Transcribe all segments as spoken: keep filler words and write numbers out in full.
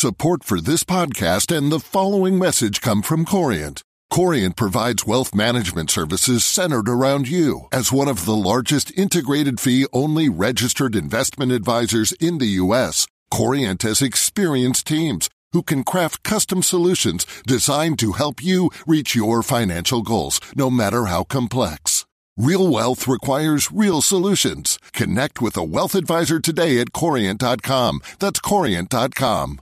Support for this podcast and the following message come from Corient. Corient provides wealth management services centered around you. As one of the largest integrated fee-only registered investment advisors in the U S, Corient has experienced teams who can craft custom solutions designed to help you reach your financial goals, no matter how complex. Real wealth requires real solutions. Connect with a wealth advisor today at corient dot com. That's corient dot com.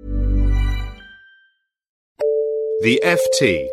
The F T.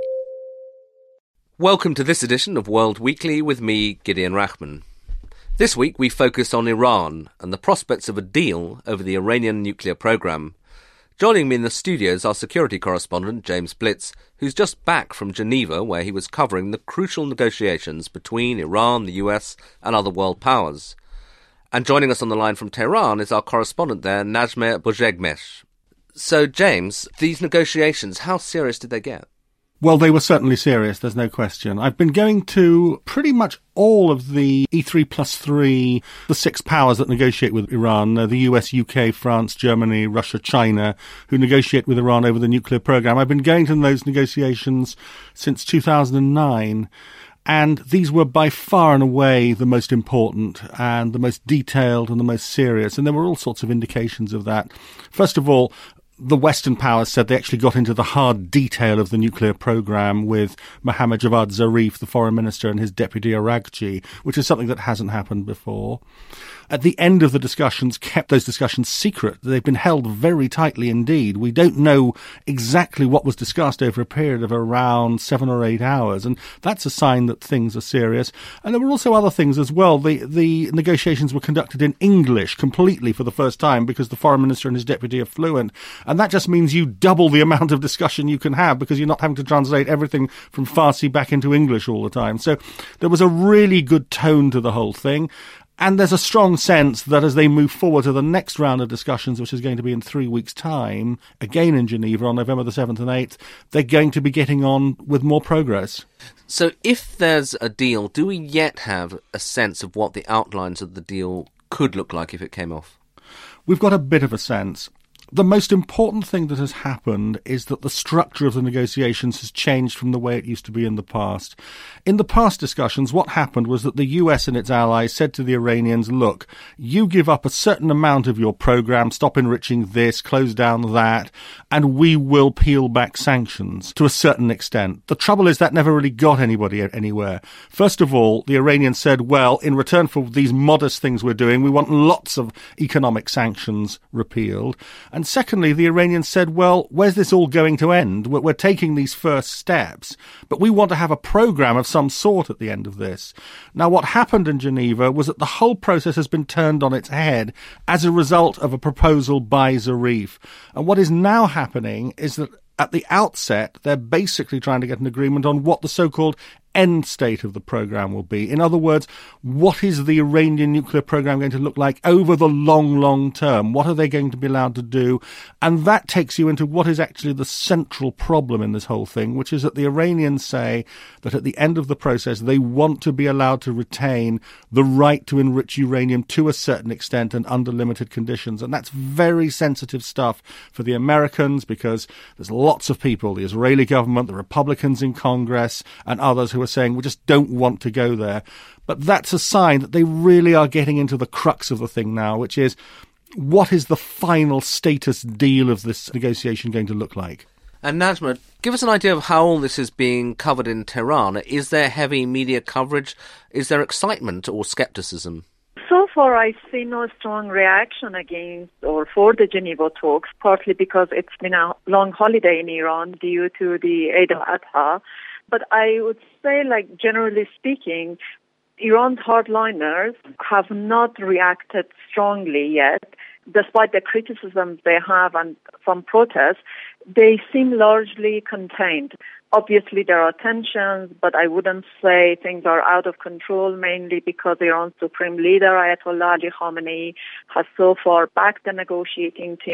Welcome to this edition of World Weekly with me, Gideon Rachman. This week we focus on Iran and the prospects of a deal over the Iranian nuclear programme. Joining me in the studio is our security correspondent, James Blitz, who's just back from Geneva, where he was covering the crucial negotiations between Iran, the U S and other world powers. And joining us on the line from Tehran is our correspondent there, Najmeh Boujeghmesh. So, James, these negotiations, how serious did they get? Well, they were certainly serious, there's no question. I've been going to pretty much all of the E three plus three, the six powers that negotiate with Iran, uh, the U S, U K, France, Germany, Russia, China, who negotiate with Iran over the nuclear program. I've been going to those negotiations since two thousand nine. And these were by far and away the most important and the most detailed and the most serious. And there were all sorts of indications of that. First of all, the Western powers said they actually got into the hard detail of the nuclear program with Mohammad Javad Zarif, the foreign minister, and his deputy Araghchi, which is something that hasn't happened before. At the end of the discussions, kept those discussions secret. They've been held very tightly indeed. We don't know exactly what was discussed over a period of around seven or eight hours, and that's a sign that things are serious. And there were also other things as well. The, the negotiations were conducted in English completely for the first time because the foreign minister and his deputy are fluent, and that just means you double the amount of discussion you can have because you're not having to translate everything from Farsi back into English all the time. So there was a really good tone to the whole thing. And there's a strong sense that as they move forward to the next round of discussions, which is going to be in three weeks' time, again in Geneva on November the seventh and eighth, they're going to be getting on with more progress. So if there's a deal, do we yet have a sense of what the outlines of the deal could look like if it came off? We've got a bit of a sense. The most important thing that has happened is that the structure of the negotiations has changed from the way it used to be in the past. In the past discussions, what happened was that the U S and its allies said to the Iranians, look, you give up a certain amount of your program, stop enriching this, close down that, and we will peel back sanctions to a certain extent. The trouble is that never really got anybody anywhere. First of all, the Iranians said, well, in return for these modest things we're doing, we want lots of economic sanctions repealed. And secondly, the Iranians said, well, where's this all going to end? We're taking these first steps, but we want to have a program of some sort at the end of this. Now, what happened in Geneva was that the whole process has been turned on its head as a result of a proposal by Zarif. And what is now happening is that at the outset, they're basically trying to get an agreement on what the so-called end state of the program will be. In other words, what is the Iranian nuclear program going to look like over the long, long term? What are they going to be allowed to do? And that takes you into what is actually the central problem in this whole thing, which is that the Iranians say that at the end of the process, they want to be allowed to retain the right to enrich uranium to a certain extent and under limited conditions. And that's very sensitive stuff for the Americans because there's lots of people, the Israeli government, the Republicans in Congress, and others who are saying we just don't want to go there. But that's a sign that they really are getting into the crux of the thing now, which is what is the final status deal of this negotiation going to look like? And Najmeh, give us an idea of how all this is being covered in Tehran. Is there heavy media coverage? Is there excitement or scepticism? So far, I see no strong reaction against or for the Geneva talks, partly because it's been a long holiday in Iran due to the Eid al-Adha. But I would say, like, generally speaking, Iran's hardliners have not reacted strongly yet. Despite the criticisms they have and some protests, they seem largely contained. Obviously, there are tensions, but I wouldn't say things are out of control, mainly because Iran's supreme leader, Ayatollah Ali Khamenei, has so far backed the negotiating team.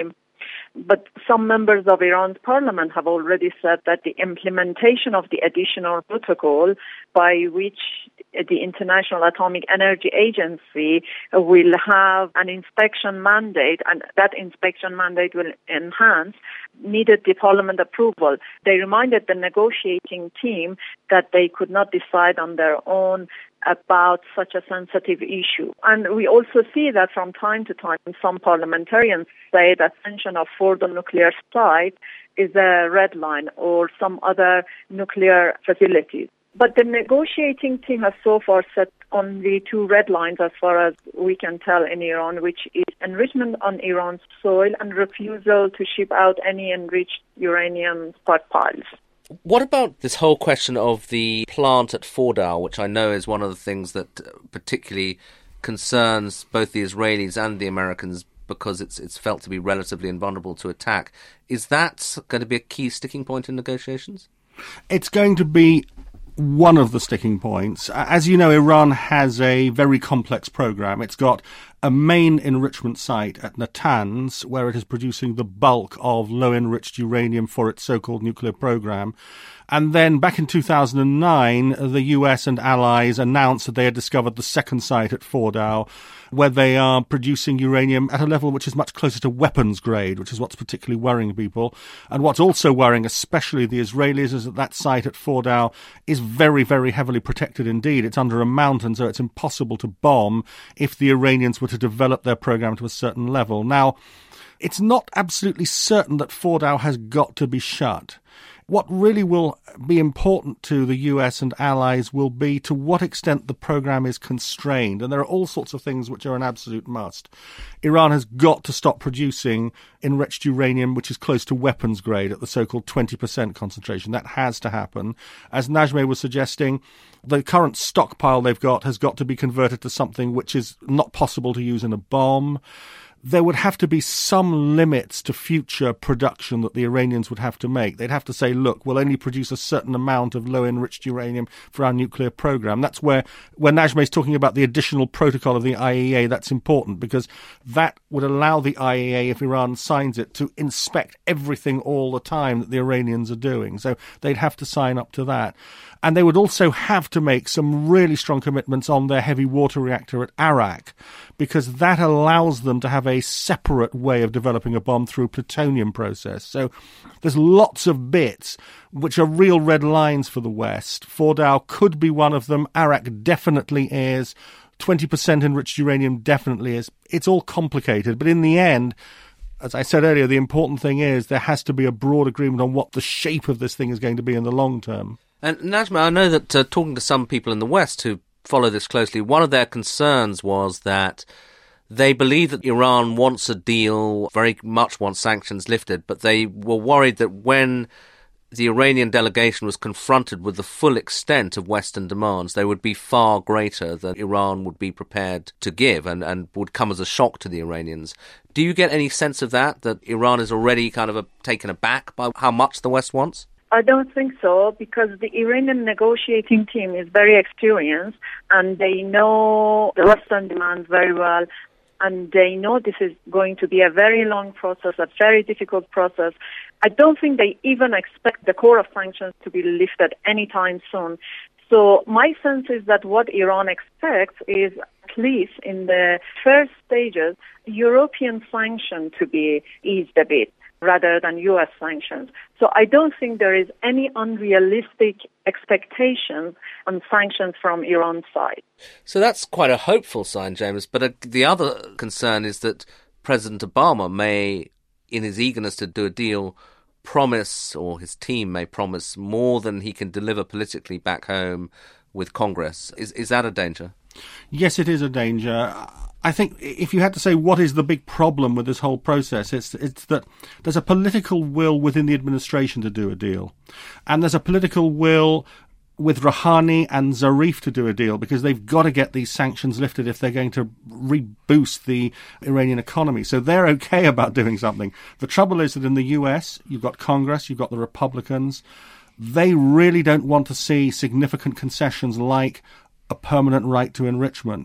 But some members of Iran's parliament have already said that the implementation of the additional protocol by which the International Atomic Energy Agency will have an inspection mandate, and that inspection mandate will enhance, needed the parliament approval. They reminded the negotiating team that they could not decide on their own about such a sensitive issue. And we also see that from time to time, some parliamentarians say that mention of Fordo nuclear site is a red line or some other nuclear facilities. But the negotiating team has so far set only two red lines as far as we can tell in Iran, which is enrichment on Iran's soil and refusal to ship out any enriched uranium stockpiles. What about this whole question of the plant at Fordow, which I know is one of the things that particularly concerns both the Israelis and the Americans because it's it's felt to be relatively invulnerable to attack. Is that going to be a key sticking point in negotiations? It's going to be one of the sticking points. As you know, Iran has a very complex program. It's got a main enrichment site at Natanz, where it is producing the bulk of low-enriched uranium for its so-called nuclear program. And then back in two thousand nine, the U S and allies announced that they had discovered the second site at Fordow, where they are producing uranium at a level which is much closer to weapons grade, which is what's particularly worrying people. And what's also worrying, especially the Israelis, is that that site at Fordow is very, very heavily protected indeed. It's under a mountain, so it's impossible to bomb if the Iranians were to develop their program to a certain level. Now, it's not absolutely certain that Fordow has got to be shut. What really will be important to the U S and allies will be to what extent the program is constrained. And there are all sorts of things which are an absolute must. Iran has got to stop producing enriched uranium, which is close to weapons grade at the so-called twenty percent concentration. That has to happen. As Najmeh was suggesting, the current stockpile they've got has got to be converted to something which is not possible to use in a bomb. There would have to be some limits to future production that the Iranians would have to make. They'd have to say, look, we'll only produce a certain amount of low-enriched uranium for our nuclear program. That's where, when Najmeh is talking about the additional protocol of the I A E A, that's important, because that would allow the I A E A, if Iran signs it, to inspect everything all the time that the Iranians are doing. So they'd have to sign up to that. And they would also have to make some really strong commitments on their heavy water reactor at Arak, because that allows them to have a separate way of developing a bomb through a plutonium process. So there's lots of bits which are real red lines for the West. Fordow could be one of them. Arak definitely is. twenty percent enriched uranium definitely is. It's all complicated, but in the end, as I said earlier, the important thing is there has to be a broad agreement on what the shape of this thing is going to be in the long term. And Najmeh, I know that uh, talking to some people in the West who follow this closely, one of their concerns was that they believe that Iran wants a deal, very much wants sanctions lifted, but they were worried that when the Iranian delegation was confronted with the full extent of Western demands, they would be far greater than Iran would be prepared to give and, and would come as a shock to the Iranians. Do you get any sense of that, that Iran is already kind of a, taken aback by how much the West wants? I don't think so, because the Iranian negotiating team is very experienced and they know the Western demands very well, and they know this is going to be a very long process, a very difficult process. I don't think they even expect the core of sanctions to be lifted anytime soon. So my sense is that what Iran expects is, at least in the first stages, European sanctions to be eased a bit, rather than U S sanctions. So I don't think there is any unrealistic expectation on sanctions from Iran's side. So that's quite a hopeful sign, James. But uh, the other concern is that President Obama may, in his eagerness to do a deal, promise, or his team may promise, more than he can deliver politically back home with Congress. Is, is that a danger? Yes, it is a danger. I think if you had to say what is the big problem with this whole process, it's it's that there's a political will within the administration to do a deal. And there's a political will with Rouhani and Zarif to do a deal, because they've got to get these sanctions lifted if they're going to reboost the Iranian economy. So they're okay about doing something. The trouble is that in the U S, you've got Congress, you've got the Republicans. They really don't want to see significant concessions like a permanent right to enrichment.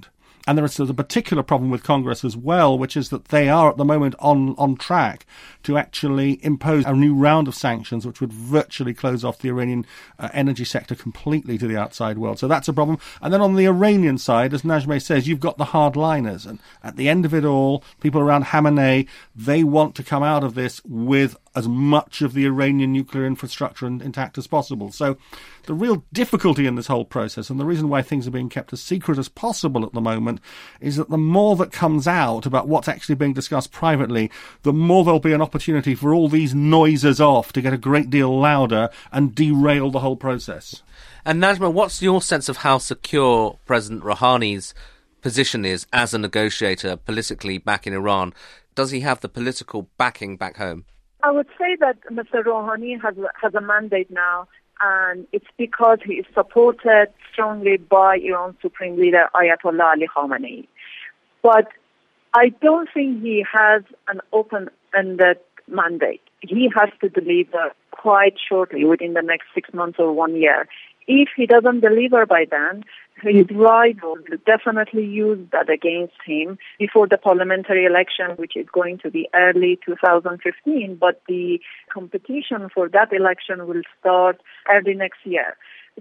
And there is a particular problem with Congress as well, which is that they are at the moment on, on track to actually impose a new round of sanctions, which would virtually close off the Iranian uh, energy sector completely to the outside world. So that's a problem. And then on the Iranian side, as Najmeh says, you've got the hardliners. And at the end of it all, people around Khamenei, they want to come out of this with as much of the Iranian nuclear infrastructure in, intact as possible. So the real difficulty in this whole process, and the reason why things are being kept as secret as possible at the moment, is that the more that comes out about what's actually being discussed privately, the more there'll be an opportunity for all these noises off to get a great deal louder and derail the whole process. And Najmeh, what's your sense of how secure President Rouhani's position is as a negotiator politically back in Iran? Does he have the political backing back home? I would say that Mister Rouhani has has a mandate now, and it's because he is supported strongly by Iran's Supreme Leader Ayatollah Ali Khamenei. But I don't think he has an open-ended mandate. He has to deliver quite shortly, within the next six months or one year. If he doesn't deliver by then, his rivals will definitely use that against him before the parliamentary election, which is going to be early two thousand fifteen. But the competition for that election will start early next year.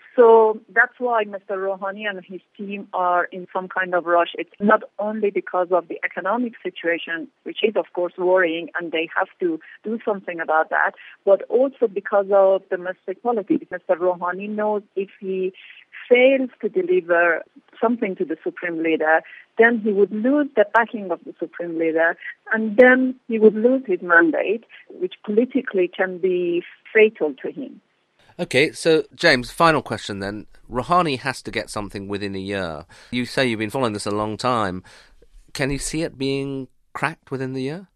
So that's why Mister Rouhani and his team are in some kind of rush. It's not only because of the economic situation, which is, of course, worrying, and they have to do something about that, but also because of domestic politics. Mister Rouhani knows if he fails to deliver something to the Supreme Leader, then he would lose the backing of the Supreme Leader, and then he would lose his mandate, which politically can be fatal to him. OK, so, James, final question then. Rouhani has to get something within a year. You say you've been following this a long time. Can you see it being cracked within the year?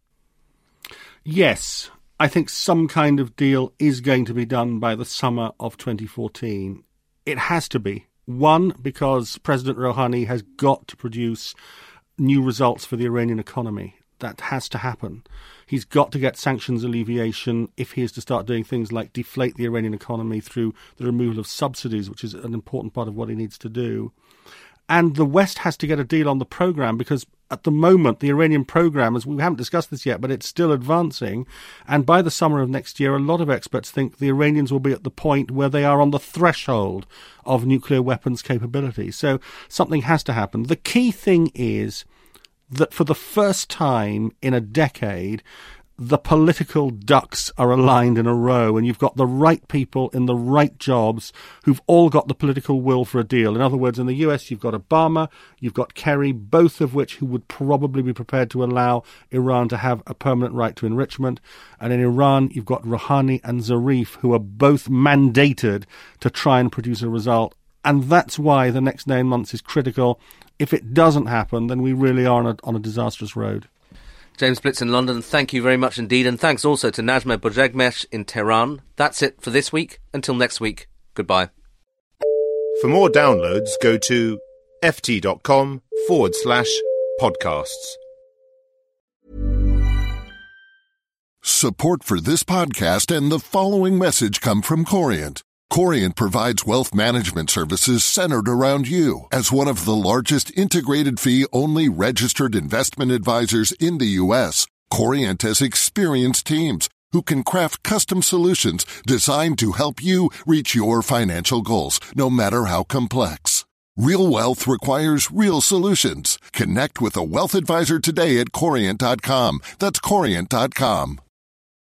Yes. I think some kind of deal is going to be done by the summer of twenty fourteen. It has to be. One, because President Rouhani has got to produce new results for the Iranian economy. That has to happen. He's got to get sanctions alleviation if he is to start doing things like deflate the Iranian economy through the removal of subsidies, which is an important part of what he needs to do. And the West has to get a deal on the program, because at the moment, the Iranian program, as we haven't discussed this yet, but it's still advancing. And by the summer of next year, a lot of experts think the Iranians will be at the point where they are on the threshold of nuclear weapons capability. So something has to happen. The key thing is that for the first time in a decade, the political ducks are aligned in a row, and you've got the right people in the right jobs who've all got the political will for a deal. In other words, in the U S, you've got Obama, you've got Kerry, both of which who would probably be prepared to allow Iran to have a permanent right to enrichment. And in Iran, you've got Rouhani and Zarif, who are both mandated to try and produce a result. And that's why the next nine months is critical. If it doesn't happen, then we really are on a, on a disastrous road. James Blitz in London, thank you very much indeed. And thanks also to Najmeh Bojegmesh in Tehran. That's it for this week. Until next week, goodbye. For more downloads, go to ft.com forward slash podcasts. Support for this podcast and the following message come from Corient. Corient provides wealth management services centered around you. As one of the largest integrated fee-only registered investment advisors in the U S, Corient has experienced teams who can craft custom solutions designed to help you reach your financial goals, no matter how complex. Real wealth requires real solutions. Connect with a wealth advisor today at Corient dot com. That's Corient dot com.